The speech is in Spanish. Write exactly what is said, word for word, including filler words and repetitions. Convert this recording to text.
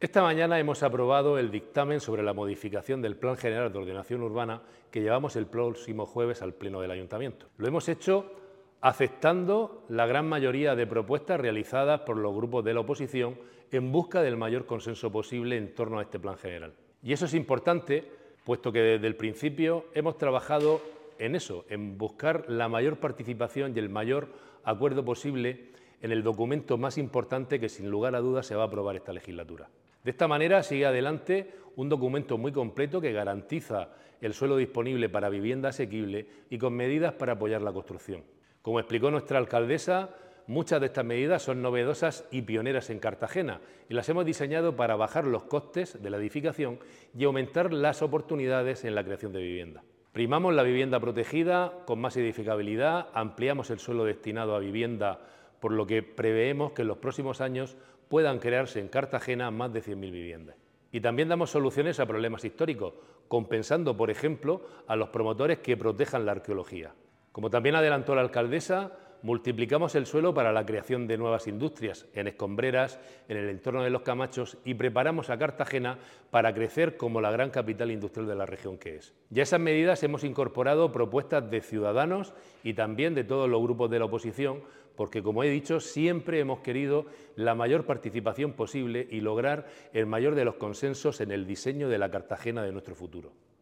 Esta mañana hemos aprobado el dictamen sobre la modificación del Plan General de Ordenación Urbana que llevamos el próximo jueves al Pleno del Ayuntamiento. Lo hemos hecho aceptando la gran mayoría de propuestas realizadas por los grupos de la oposición en busca del mayor consenso posible en torno a este Plan General. Y eso es importante, puesto que desde el principio hemos trabajado en eso, en buscar la mayor participación y el mayor acuerdo posible en el documento más importante que sin lugar a dudas se va a aprobar esta legislatura. De esta manera sigue adelante un documento muy completo que garantiza el suelo disponible para vivienda asequible y con medidas para apoyar la construcción. Como explicó nuestra alcaldesa, muchas de estas medidas son novedosas y pioneras en Cartagena y las hemos diseñado para bajar los costes de la edificación y aumentar las oportunidades en la creación de vivienda. Primamos la vivienda protegida con más edificabilidad, ampliamos el suelo destinado a vivienda, por lo que preveemos que en los próximos años puedan crearse en Cartagena más de cien mil viviendas. Y también damos soluciones a problemas históricos, compensando, por ejemplo, a los promotores que protejan la arqueología. Como también adelantó la alcaldesa, multiplicamos el suelo para la creación de nuevas industrias en Escombreras, en el entorno de Los Camachos y preparamos a Cartagena para crecer como la gran capital industrial de la región que es. Ya a esas medidas hemos incorporado propuestas de ciudadanos y también de todos los grupos de la oposición, porque, como he dicho, siempre hemos querido la mayor participación posible y lograr el mayor de los consensos en el diseño de la Cartagena de nuestro futuro.